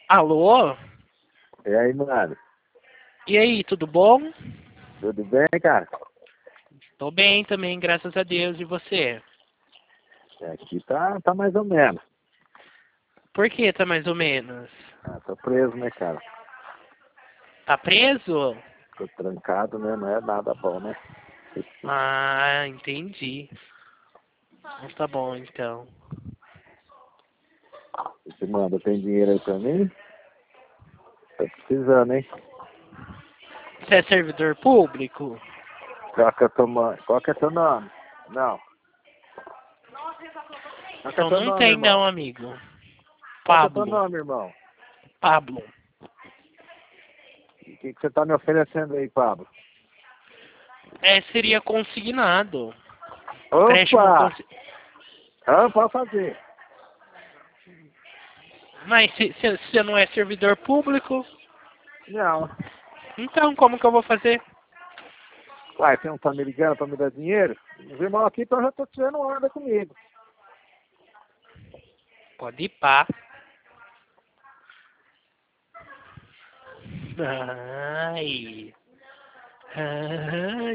Alô? E aí, mano? E aí, tudo bom? Tudo bem, cara? Tô bem também, graças a Deus. E você? Aqui tá mais ou menos. Por que tá mais ou menos? Tô preso, né, cara? Tá preso? Tô trancado, né? Não é nada bom, né? Ah, entendi. Mas tá bom, então. Você manda, tem dinheiro aí pra mim? Tô precisando, hein? Você é servidor público? Qual que é teu nome? Não. Qual que é Então teu não nome, tem irmão? não, amigo. Qual que é teu Pablo. nome, irmão? Pablo. O que você tá me oferecendo aí, Pablo? Seria consignado. Empréstimo Opa! consignado. Pode fazer. Mas se você não é servidor público, Não. então como que eu vou fazer? Uai, você não tá me ligando pra me dar dinheiro? Os irmãos aqui já tô tirando onda comigo. Pode ir pá. Ai. Ai.